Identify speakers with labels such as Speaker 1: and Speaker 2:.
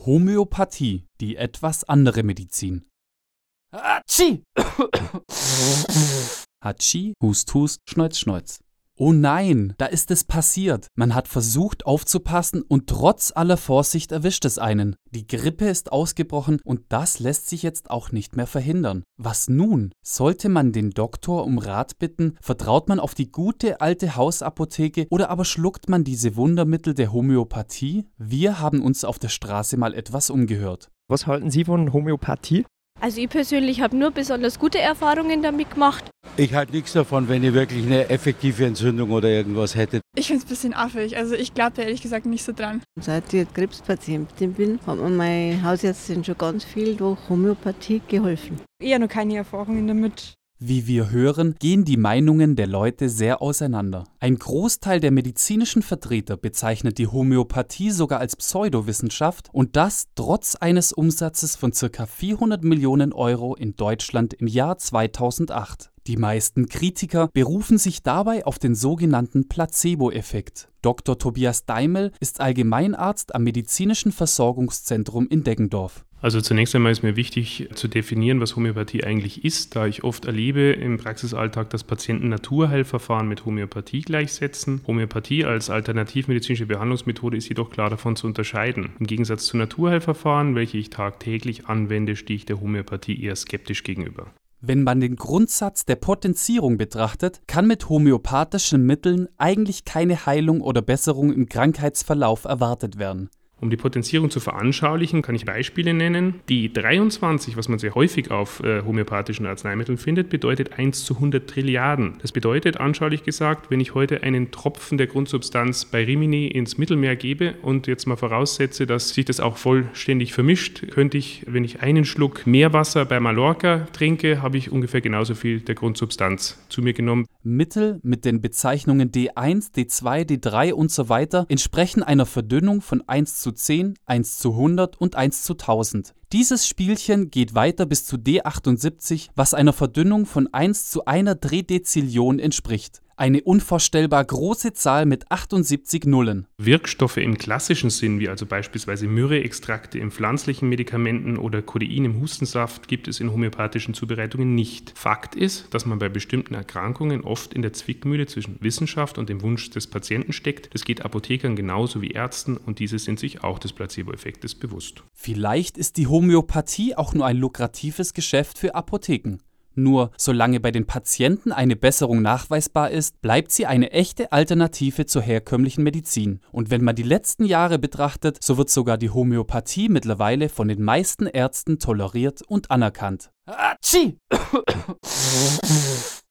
Speaker 1: Homöopathie, die etwas andere Medizin. Hatschi! Hatschi, Hust, Hust, Schnäuz, Schnäuz. Oh nein, da ist es passiert. Man hat versucht aufzupassen und trotz aller Vorsicht erwischt es einen. Die Grippe ist ausgebrochen und das lässt sich jetzt auch nicht mehr verhindern. Was nun? Sollte man den Doktor um Rat bitten? Vertraut man auf die gute alte Hausapotheke oder aber schluckt man diese Wundermittel der Homöopathie? Wir haben uns auf der Straße mal etwas umgehört.
Speaker 2: Was halten Sie von Homöopathie?
Speaker 3: Also ich persönlich habe nur besonders gute Erfahrungen damit gemacht.
Speaker 4: Ich halte nichts davon, wenn ich wirklich eine effektive Entzündung oder irgendwas hätte.
Speaker 5: Ich finde es ein bisschen affig, also ich glaube da ehrlich gesagt nicht so dran.
Speaker 6: Seit ich Krebspatientin bin, hat mir meine Hausärztin schon ganz viel durch Homöopathie geholfen.
Speaker 5: Eher noch keine Erfahrungen damit.
Speaker 1: Wie wir hören, gehen die Meinungen der Leute sehr auseinander. Ein Großteil der medizinischen Vertreter bezeichnet die Homöopathie sogar als Pseudowissenschaft und das trotz eines Umsatzes von ca. 400 Millionen Euro in Deutschland im Jahr 2008. Die meisten Kritiker berufen sich dabei auf den sogenannten Placebo-Effekt. Dr. Tobias Daimel ist Allgemeinarzt am Medizinischen Versorgungszentrum in Deggendorf.
Speaker 7: Also zunächst einmal ist mir wichtig zu definieren, was Homöopathie eigentlich ist, da ich oft erlebe im Praxisalltag, dass Patienten Naturheilverfahren mit Homöopathie gleichsetzen. Homöopathie als alternativmedizinische Behandlungsmethode ist jedoch klar davon zu unterscheiden. Im Gegensatz zu Naturheilverfahren, welche ich tagtäglich anwende, stehe ich der Homöopathie eher skeptisch gegenüber.
Speaker 1: Wenn man den Grundsatz der Potenzierung betrachtet, kann mit homöopathischen Mitteln eigentlich keine Heilung oder Besserung im Krankheitsverlauf erwartet werden.
Speaker 7: Um die Potenzierung zu veranschaulichen, kann ich Beispiele nennen. Die 23, was man sehr häufig auf homöopathischen Arzneimitteln findet, bedeutet 1 zu 100 Trilliarden. Das bedeutet, anschaulich gesagt, wenn ich heute einen Tropfen der Grundsubstanz bei Rimini ins Mittelmeer gebe und jetzt mal voraussetze, dass sich das auch vollständig vermischt, könnte ich, wenn ich einen Schluck Meerwasser bei Mallorca trinke, habe ich ungefähr genauso viel der Grundsubstanz zu mir genommen.
Speaker 1: Mittel mit den Bezeichnungen D1, D2, D3 und so weiter entsprechen einer Verdünnung von 1 zu 10, 1 zu 100 und 1 zu 1000. Dieses Spielchen geht weiter bis zu D78, was einer Verdünnung von 1 zu einer Tridezillion entspricht. Eine unvorstellbar große Zahl mit 78 Nullen.
Speaker 7: Wirkstoffe im klassischen Sinn, wie also beispielsweise Myrrhe-Extrakte in pflanzlichen Medikamenten oder Codein im Hustensaft, gibt es in homöopathischen Zubereitungen nicht. Fakt ist, dass man bei bestimmten Erkrankungen oft in der Zwickmühle zwischen Wissenschaft und dem Wunsch des Patienten steckt. Das geht Apothekern genauso wie Ärzten und diese sind sich auch des Placebo-Effektes bewusst.
Speaker 1: Vielleicht ist die Homöopathie auch nur ein lukratives Geschäft für Apotheken. Nur solange bei den Patienten eine Besserung nachweisbar ist, bleibt sie eine echte Alternative zur herkömmlichen Medizin. Und wenn man die letzten Jahre betrachtet, so wird sogar die Homöopathie mittlerweile von den meisten Ärzten toleriert und anerkannt. Hatschi!